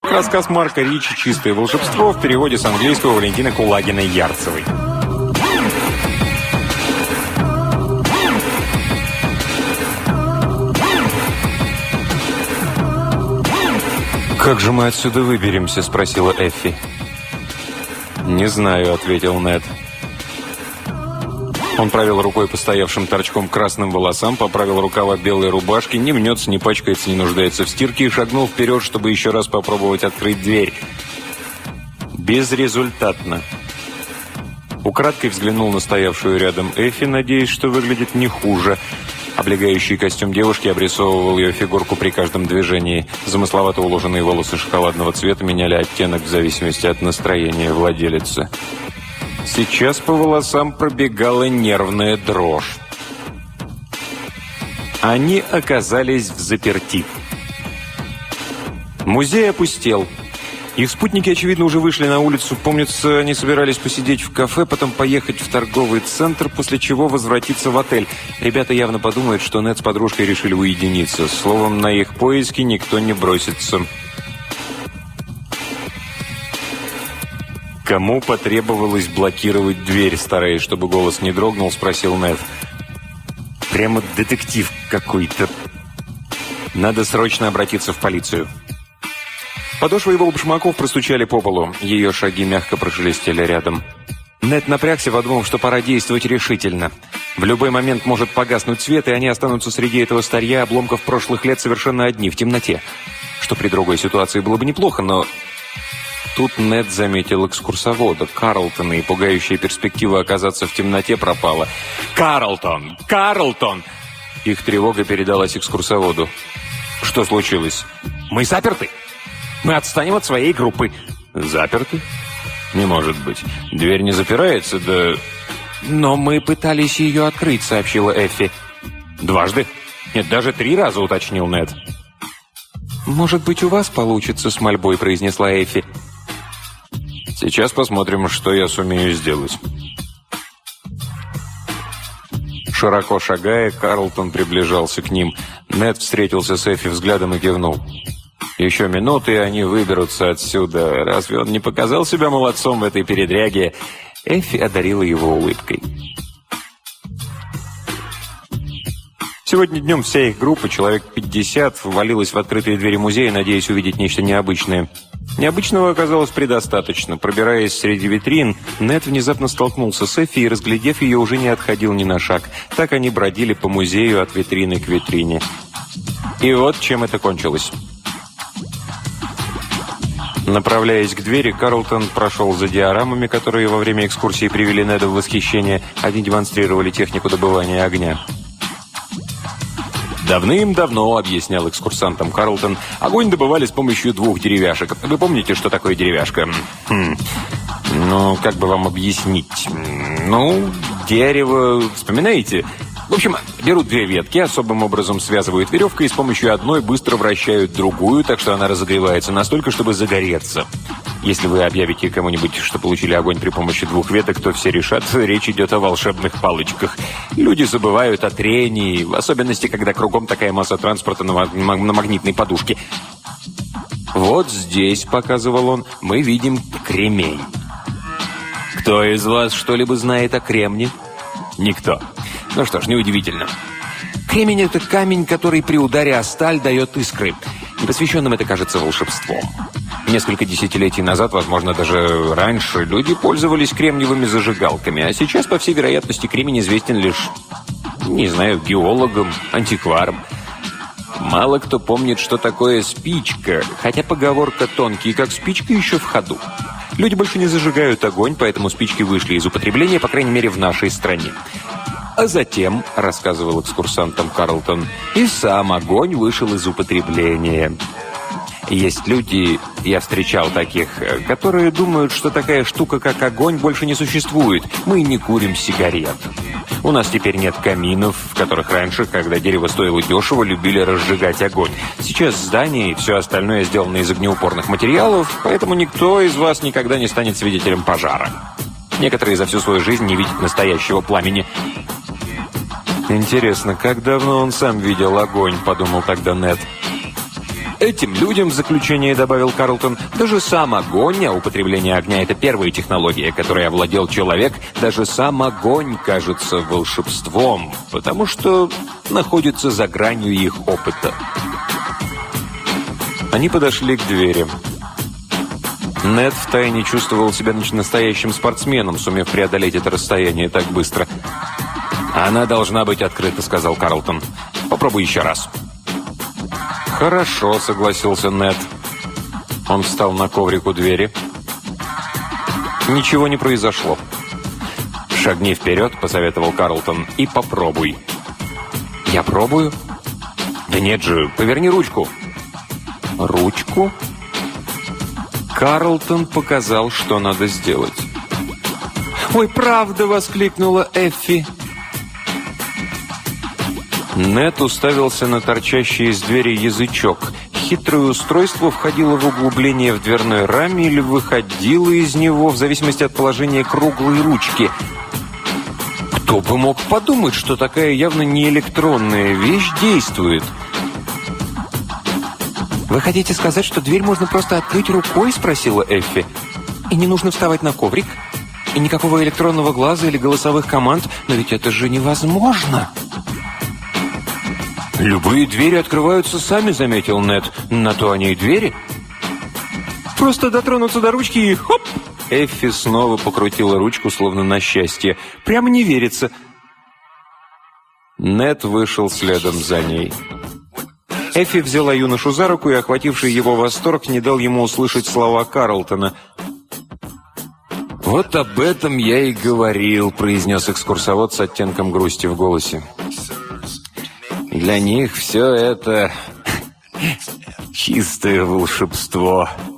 Рассказ Марка Ричи «Чистое волшебство» в переводе с английского Валентины Кулагиной-Ярцевой. «Как же мы отсюда выберемся?» – спросила Эффи. «Не знаю», – ответил Нед. Он провел рукой по стоявшим торчком красным волосам, поправил рукава белой рубашки, не мнется, не пачкается, не нуждается в стирке и шагнул вперед, чтобы еще раз попробовать открыть дверь. Безрезультатно. Украдкой взглянул на стоявшую рядом Эффи, надеясь, что выглядит не хуже. Облегающий костюм девушки обрисовывал ее фигурку при каждом движении. Замысловато уложенные волосы шоколадного цвета меняли оттенок в зависимости от настроения владелицы. Сейчас по волосам пробегала нервная дрожь. Они оказались взаперти. Музей опустел. Их спутники, очевидно, уже вышли на улицу. Помнится, они собирались посидеть в кафе, потом поехать в торговый центр, после чего возвратиться в отель. Ребята явно подумают, что Нед с подружкой решили уединиться. Словом, на их поиски никто не бросится. «Кому потребовалось блокировать дверь?» Стараясь, чтобы голос не дрогнул, спросил Нед. «Прямо детектив какой-то. Надо срочно обратиться в полицию». Подошвы его башмаков простучали по полу. Ее шаги мягко прошелестели рядом. Нед напрягся, подумав, что пора действовать решительно. В любой момент может погаснуть свет, и они останутся среди этого старья обломков прошлых лет совершенно одни, в темноте. Что при другой ситуации было бы неплохо, но... Тут Нед заметил экскурсовода, Карлтона, и пугающая перспектива оказаться в темноте пропала. «Карлтон! Карлтон!» Их тревога передалась экскурсоводу. «Что случилось?» «Мы заперты! Мы отстанем от своей группы!» «Заперты? Не может быть. Дверь не запирается, да...» «Но мы пытались ее открыть», — сообщила Эффи. «Дважды? Нет, даже 3 раза», — уточнил Нед. «Может быть, у вас получится?» — с мольбой произнесла Эффи. «Сейчас посмотрим, что я сумею сделать». Широко шагая, Карлтон приближался к ним. Нед встретился с Эффи взглядом и кивнул. «Еще минуты, и они выберутся отсюда. Разве он не показал себя молодцом в этой передряге?» Эффи одарила его улыбкой. Сегодня днем вся их группа, человек 50, ввалилась в открытые двери музея, надеясь увидеть нечто необычное. Необычного оказалось предостаточно. Пробираясь среди витрин, Нед внезапно столкнулся с Эффи и, разглядев ее, уже не отходил ни на шаг. Так они бродили по музею от витрины к витрине. И вот чем это кончилось. Направляясь к двери, Карлтон прошел за диорамами, которые во время экскурсии привели Неда в восхищение. Они демонстрировали технику добывания огня. «Давным-давно», — объяснял экскурсантам Карлтон, — «огонь добывали с помощью 2 деревяшек. Вы помните, что такое деревяшка?» «Ну, как бы вам объяснить? Ну, дерево... Вспоминаете? В общем, берут 2 ветки, особым образом связывают веревкой и с помощью одной быстро вращают другую, так что она разогревается настолько, чтобы загореться. Если вы объявите кому-нибудь, что получили огонь при помощи 2 веток, то все решат, речь идет о волшебных палочках. Люди забывают о трении, в особенности, когда кругом такая масса транспорта на магнитной подушке. Вот здесь, показывал он, мы видим кремень. Кто из вас что-либо знает о кремне? Никто. Ну что ж, неудивительно. Кремень – это камень, который при ударе о сталь дает искры. Непосвященным это кажется волшебством. Несколько десятилетий назад, возможно, даже раньше, люди пользовались кремниевыми зажигалками, а сейчас, по всей вероятности, кремень известен лишь, не знаю, геологам, антикварам. Мало кто помнит, что такое спичка, хотя поговорка «тонкий, как спичка» еще в ходу. Люди больше не зажигают огонь, поэтому спички вышли из употребления, по крайней мере, в нашей стране. А затем, рассказывал экскурсантам Карлтон, и сам огонь вышел из употребления. Есть люди, я встречал таких, которые думают, что такая штука, как огонь, больше не существует. Мы не курим сигарет. У нас теперь нет каминов, в которых раньше, когда дерево стоило дешево, любили разжигать огонь. Сейчас здания и все остальное сделано из огнеупорных материалов, поэтому никто из вас никогда не станет свидетелем пожара. Некоторые за всю свою жизнь не видят настоящего пламени. «Интересно, как давно он сам видел огонь?» – подумал тогда Нед. Этим людям, в заключение добавил Карлтон, даже сам огонь, а употребление огня — это первая технология, которой овладел человек, даже сам огонь кажется волшебством, потому что находится за гранью их опыта. Они подошли к двери. Нед втайне чувствовал себя настоящим спортсменом, сумев преодолеть это расстояние так быстро. «Она должна быть открыта», — сказал Карлтон. «Попробуй еще раз». «Хорошо», — согласился Нед. Он встал на коврик у двери. Ничего не произошло. «Шагни вперед», — посоветовал Карлтон, — «и попробуй». «Я пробую?» «Да нет же, поверни ручку». «Ручку?» Карлтон показал, что надо сделать. «Ой, правда!» — воскликнула Эффи. Нед уставился на торчащий из двери язычок. Хитрое устройство входило в углубление в дверной раме или выходило из него, в зависимости от положения круглой ручки. Кто бы мог подумать, что такая явно не электронная вещь действует? «Вы хотите сказать, что дверь можно просто открыть рукой?» — спросила Эффи. «И не нужно вставать на коврик? И никакого электронного глаза или голосовых команд? Но ведь это же невозможно!» «Любые двери открываются сами», — заметил Нед. «На то они и двери». «Просто дотронуться до ручки и хоп!» Эффи снова покрутила ручку, словно на счастье. «Прямо не верится». Нед вышел следом за ней. Эффи взяла юношу за руку, и охвативший его восторг не дал ему услышать слова Карлтона. «Вот об этом я и говорил», — произнес экскурсовод с оттенком грусти в голосе. «Для них все это чистое волшебство».